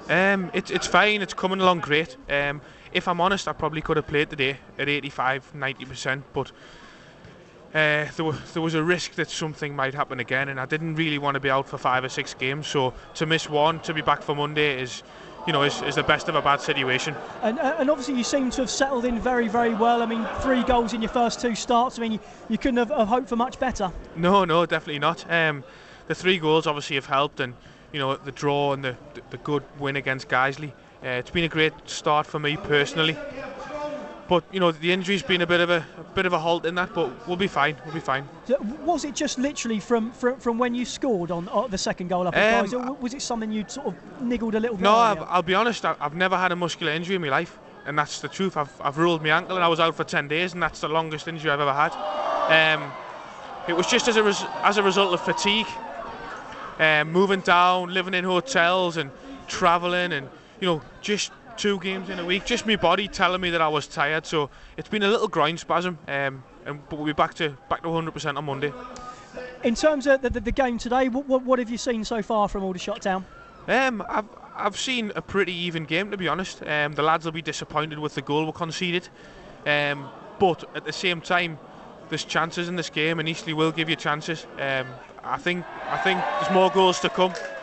It's fine. It's coming along great. If I'm honest, I probably could have played today at 85-90%, but there was a risk that something might happen again, and I didn't really want to be out for 5 or 6 games. So to miss one, to be back for Monday is the best of a bad situation. And obviously you seem to have settled in very, very well. I mean, 3 goals in your first 2 starts. I mean, you couldn't have hoped for much better. No, definitely not. The 3 goals obviously have helped, and the draw and the good win against Guiseley. It's been a great start for me personally. But the injury's been a bit of a halt in that, but we'll be fine. So was it just literally from when you scored on the second goal up at Guys, or was it something you'd sort of niggled a little bit? No, I'll be honest. I've never had a muscular injury in my life, and that's the truth. I've rolled my ankle, and I was out for 10 days, and that's the longest injury I've ever had. It was just as a result of fatigue, moving down, living in hotels, and travelling, and just 2 games in a week, just my body telling me that I was tired. So it's been a little groin spasm, but we'll be back to 100% on Monday. In terms of the game today, what have you seen so far from Aldershot Town? I've seen a pretty even game, to be honest. The lads will be disappointed with the goal we conceded, but at the same time, there's chances in this game, and Eastleigh will give you chances. I think there's more goals to come.